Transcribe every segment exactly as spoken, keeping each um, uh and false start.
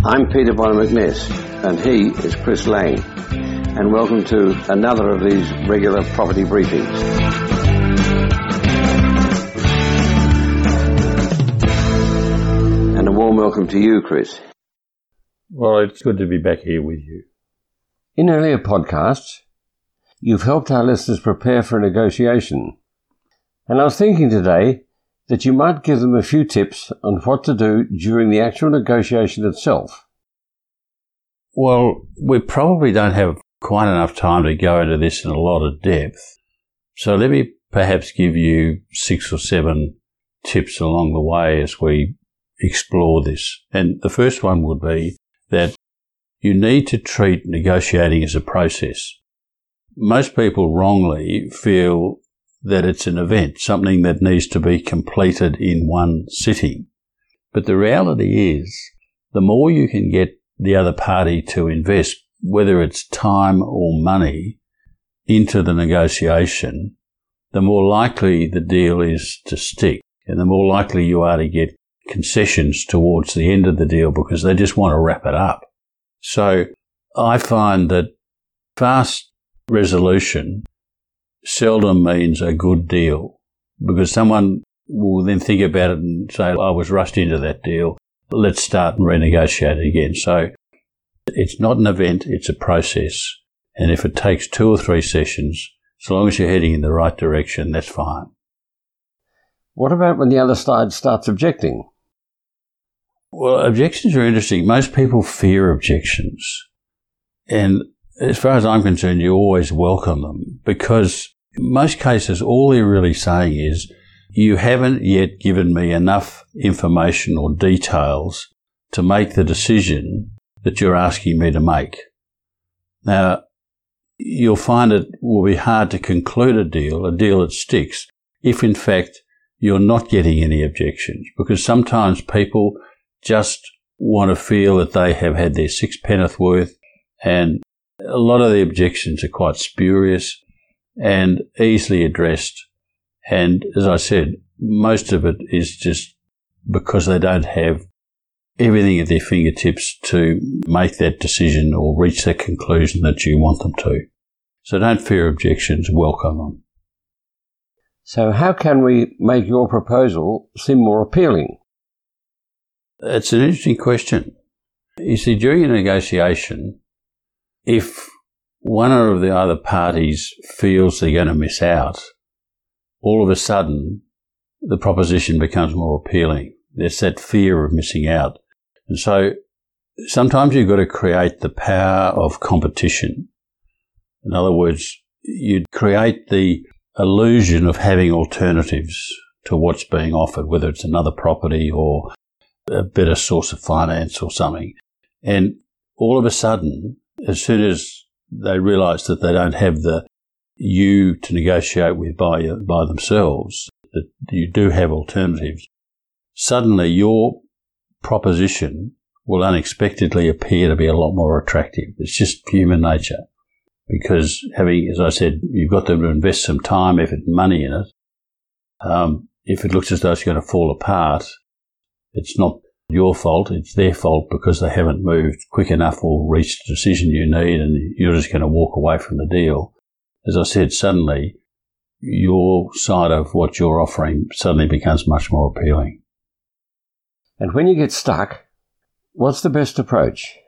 I'm Peter Bonner McNess, and he is Chris Lang, and welcome to another of these regular property briefings. And a warm welcome to you, Chris. Well, it's good to be back here with you. In earlier podcasts, you've helped our listeners prepare for a negotiation, and I was thinking today that you might give them a few tips on what to do during the actual negotiation itself. Well, we probably don't have quite enough time to go into this in a lot of depth. So let me perhaps give you six or seven tips along the way as we explore this. And the first one would be that you need to treat negotiating as a process. Most people wrongly feel that it's an event, something that needs to be completed in one sitting. But the reality is, the more you can get the other party to invest, whether it's time or money, into the negotiation, the more likely the deal is to stick, and the more likely you are to get concessions towards the end of the deal because they just want to wrap it up. So I find that fast resolution seldom means a good deal, because someone will then think about it and say, I was rushed into that deal, let's start and renegotiate it again. So it's not an event, it's a process. And if it takes two or three sessions, as long as you're heading in the right direction, that's fine. What about when the other side starts objecting? Well, objections are interesting. Most people fear objections. And as far as I'm concerned, you always welcome them, because in most cases, all they're really saying is, you haven't yet given me enough information or details to make the decision that you're asking me to make. Now, you'll find it will be hard to conclude a deal, a deal that sticks, if in fact you're not getting any objections, because sometimes people just want to feel that they have had their sixpenneth worth, and a lot of the objections are quite spurious and easily addressed. And as I said, most of it is just because they don't have everything at their fingertips to make that decision or reach that conclusion that you want them to. So don't fear objections, welcome them. So how can we make your proposal seem more appealing? It's an interesting question. You see, during a negotiation, if one of the other parties feels they're going to miss out, all of a sudden the proposition becomes more appealing. There's that fear of missing out. And so sometimes you've got to create the power of competition. In other words, you create the illusion of having alternatives to what's being offered, whether it's another property or a better source of finance or something. And all of a sudden, as soon as they realise that they don't have the you to negotiate with by by themselves, that you do have alternatives, suddenly your proposition will unexpectedly appear to be a lot more attractive. It's just human nature, because having, as I said, you've got them to invest some time, effort, and money in it. Um, if it looks as though it's going to fall apart, it's not your fault, it's their fault because they haven't moved quick enough or reached the decision you need, and you're just going to walk away from the deal. As I said, suddenly your side of what you're offering suddenly becomes much more appealing. And when you get stuck, what's the best approach?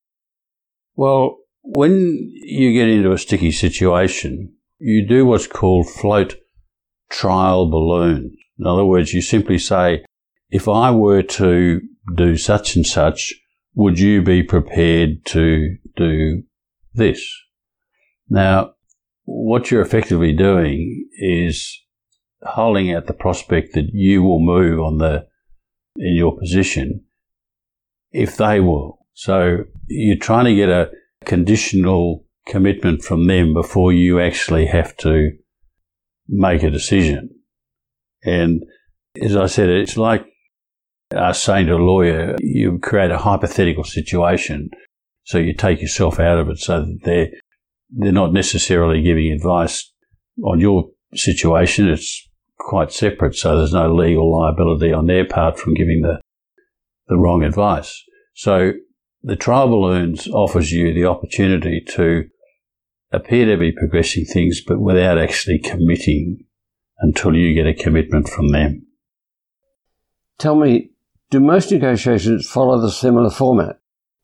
Well, when you get into a sticky situation, you do what's called float trial balloons. In other words, you simply say, if I were to do such and such, would you be prepared to do this? Now, what you're effectively doing is holding out the prospect that you will move on the in your position if they will. So you're trying to get a conditional commitment from them before you actually have to make a decision. And as I said, it's like uh, saying to a lawyer, you create a hypothetical situation, so you take yourself out of it so that they're, they're not necessarily giving advice on your situation. It's quite separate, so there's no legal liability on their part from giving the, the wrong advice. So the trial balloons offers you the opportunity to appear to be progressing things, but without actually committing until you get a commitment from them. Tell me, do most negotiations follow the similar format?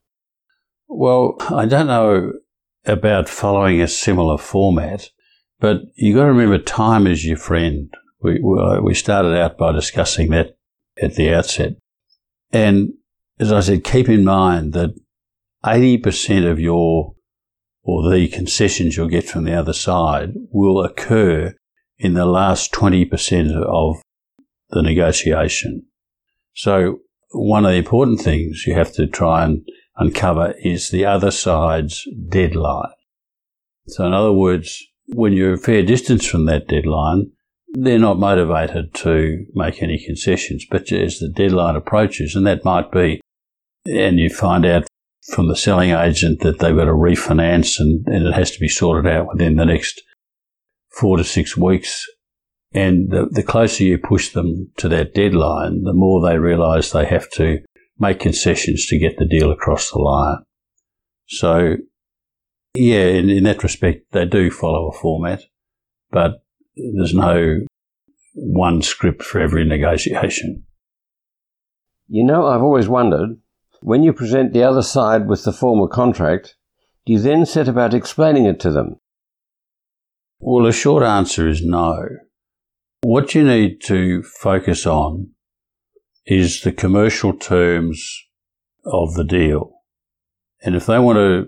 Well, I don't know about following a similar format, but you've got to remember time is your friend. We, we started out by discussing that at the outset. And as I said, keep in mind that eighty percent of your or the concessions you'll get from the other side will occur in the last twenty percent of the negotiation. So one of the important things you have to try and uncover is the other side's deadline. So in other words, when you're a fair distance from that deadline, they're not motivated to make any concessions. But as the deadline approaches, and that might be, and you find out from the selling agent that they've got to refinance and, and it has to be sorted out within the next four to six weeks. And the, the closer you push them to that deadline, the more they realise they have to make concessions to get the deal across the line. So, yeah, in, in that respect, they do follow a format, but there's no one script for every negotiation. You know, I've always wondered, when you present the other side with the formal contract, do you then set about explaining it to them? Well, the short answer is no. What you need to focus on is the commercial terms of the deal. And if they want to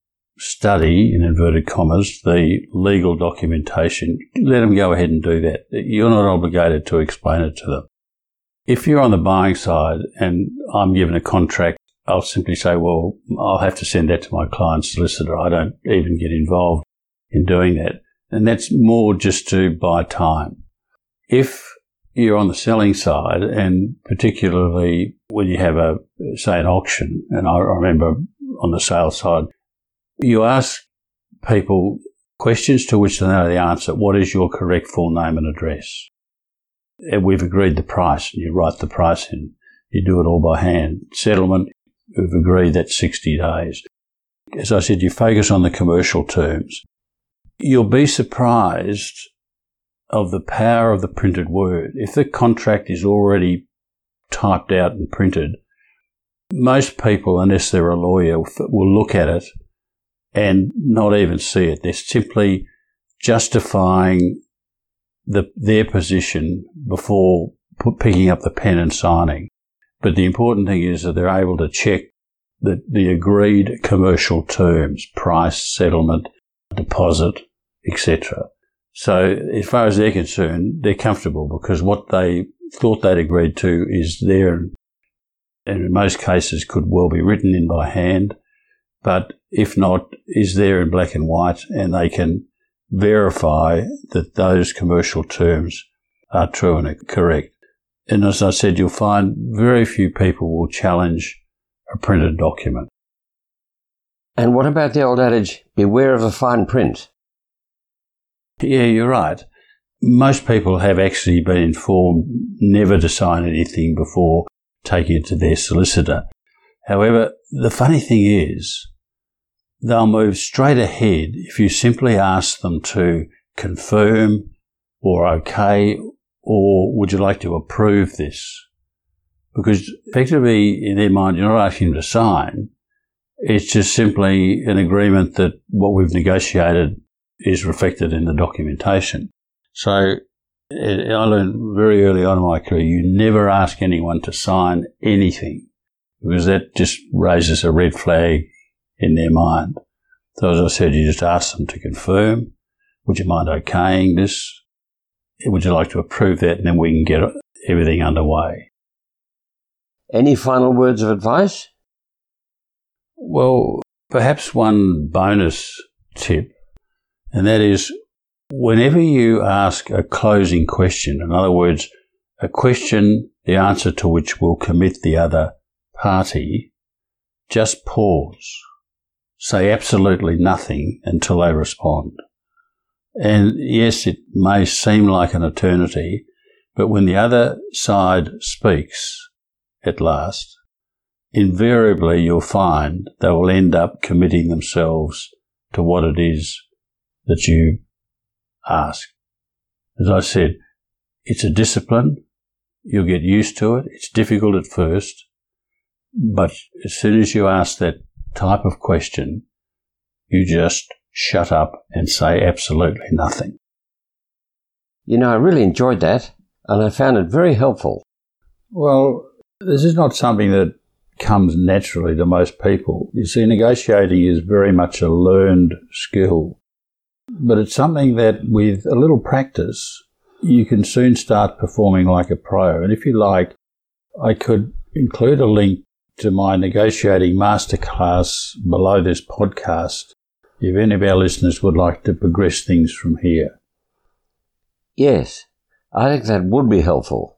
study, in inverted commas, the legal documentation, let them go ahead and do that. You're not obligated to explain it to them. If you're on the buying side and I'm given a contract, I'll simply say, well, I'll have to send that to my client's solicitor. I don't even get involved in doing that. And that's more just to buy time. If you're on the selling side, and particularly when you have a, say, an auction, and I remember on the sales side, you ask people questions to which they know the answer. What is your correct full name and address? And we've agreed the price, and you write the price in. You do it all by hand. Settlement, we've agreed that's sixty days. As I said, you focus on the commercial terms. You'll be surprised of the power of the printed word. If the contract is already typed out and printed, most people, unless they're a lawyer, will look at it and not even see it. They're simply justifying the, their position before put, picking up the pen and signing. But the important thing is that they're able to check the, the agreed commercial terms, price, settlement, deposit, et cetera. So as far as they're concerned, they're comfortable because what they thought they'd agreed to is there and in most cases could well be written in by hand, but if not, is there in black and white, and they can verify that those commercial terms are true and correct. And as I said, you'll find very few people will challenge a printed document. And what about the old adage, beware of the fine print? Yeah, you're right. Most people have actually been informed never to sign anything before taking it to their solicitor. However, the funny thing is, they'll move straight ahead if you simply ask them to confirm or okay, or would you like to approve this? Because effectively, in their mind, you're not asking them to sign. It's just simply an agreement that what we've negotiated is reflected in the documentation. So I learned very early on in my career, you never ask anyone to sign anything because that just raises a red flag in their mind. So as I said, you just ask them to confirm, would you mind okaying this? Would you like to approve that? And then we can get everything underway. Any final words of advice? Well, perhaps one bonus tip, and that is whenever you ask a closing question, in other words, a question, the answer to which will commit the other party, just pause. Say absolutely nothing until they respond. And yes, it may seem like an eternity, but when the other side speaks at last, invariably you'll find they will end up committing themselves to what it is that you ask. As I said, it's a discipline. You'll get used to it. It's difficult at first, but as soon as you ask that type of question, you just shut up and say absolutely nothing. You know, I really enjoyed that, and I found it very helpful. Well, this is not something that comes naturally to most people. You see, negotiating is very much a learned skill, but it's something that with a little practice, you can soon start performing like a pro. And if you like, I could include a link to my negotiating masterclass below this podcast if any of our listeners would like to progress things from here. Yes, I think that would be helpful.